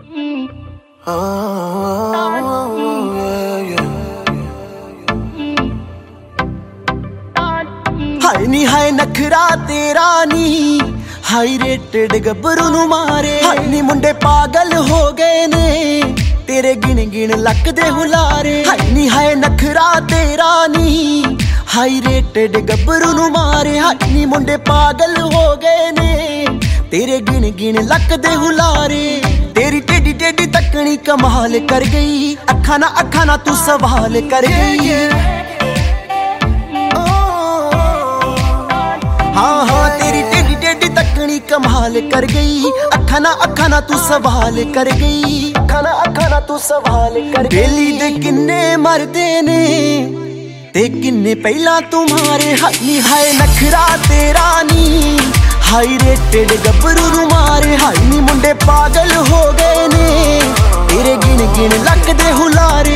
हाय नी हाय नखरा तेरा नी high rated गब्बरू नू मारे। हाय नी मुंडे पागल हो गए ने तेरे गिन गिन लक दे हुलारे। हाय नी हाय नखरा तेरा नी हाई रेटेड गब्बरू नू मारे। हाय नी मुंडे पागल हो गए ने तेरे गिन गिन लक दे हुलारे। तेरी टेडी टेडी तकनी कमाल कर गई, अखा ना तू सवाल कर गई। हाँ हाँ तेरी टेडी टेडी तकनी कमाल कर गई, अखा ना तू सवाल कर गई। अखा ना तू सवाल कर गई। बेली दे किन्ने मरदे ने ते किन्ने पहला तुम्हारे। हाय नी हाय नखरा तेरा नी हाई रेटेड गब्बरू नू मारे। हाय नी मुंडे पागल हो गए ने तेरे गिन गिन लक दे हुलारे।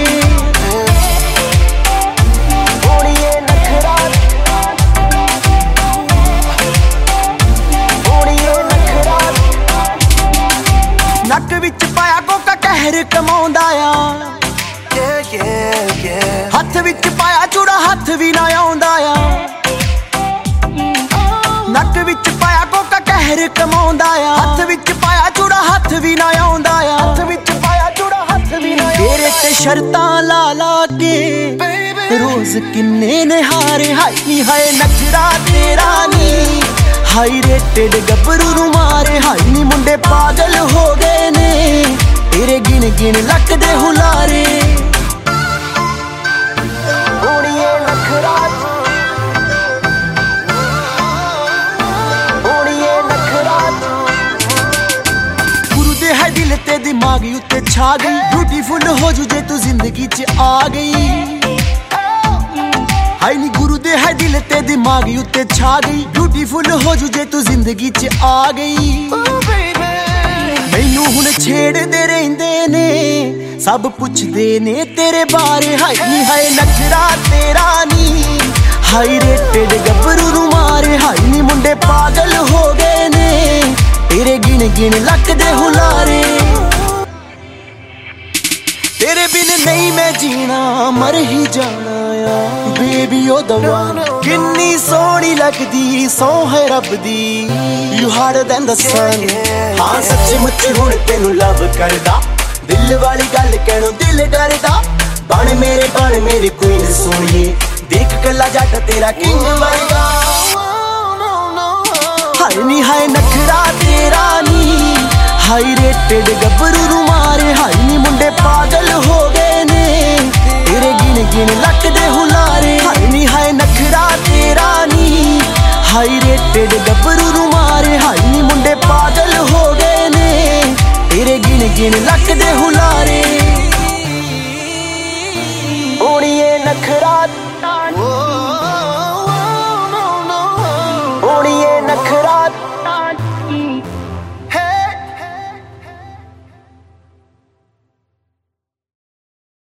नक विच पाया कोका कहर कमाउंदा आ, हथ विच पाया चूड़ा हथ भी ना आउंदा आ। नक विच पाया कोका कहर कमाउंदा आ, हथ विच पाया चूड़ा हथ भी ना आउंदा आ। हथ विच पाया चूड़ा हथ भी ना तेरे ते शर्तां ला ला के रोज किन्ने ने हारे। हाय नी हाय नखरा तेरा नी हाई रेटेड गब्बरू नू मारे। हाय नी मुंडे पागल हो गए ने तेरे गिन गिन लक दे हुलारे। गुरु दे है दिल ते दिमाग उत्ते छा गई, ब्यूटीफुल हो जू जे तू जिंदगी च आ गई। हाय नी गुरु दे है दिल ते दिमाग उत्ते छा गई, ब्यूटीफुल हो जू जे तू जिंदगी च आ गई। मैनू हुण छेड़दे रहिंदे ने सब पुछदे ने तेरे बारे। हाय नी हाय नखरा तेरा नी हाई रेटेड गब्बरू नू मारे। हाय नी मुंडे पागल हो गए ने तेरे गिन गिन लक दे हुलारे। तेरे बिन नहीं मैं जीना मर ही जाना आ बेबी ओ दवा। किन्नी सोहनी लगदी सौ है रब दी, you harder than the sun. हाँ सच्ची मुच्ची हुण तेनू लव करदा, दिल वाली गल कहणों दिल डरदा। बन मेरे क्वीन सोहणीए, देख कला जट तेरा किंग वर्गा। हाय नी हाय नखरा तेरा नी हाई रेटेड गब्बरू नू मारे। हाय नी मुंडे पागल हो गए ने तेरे गिन गिन लक दे हुलारे। हाय नी हाय नखरा तेरा नी हाई रेटेड गब्बरू नू मारे। हाय नी मुंडे पागल हो गए ने तेरे गिन गिन लक दे हुलारे। ओणीए नखरा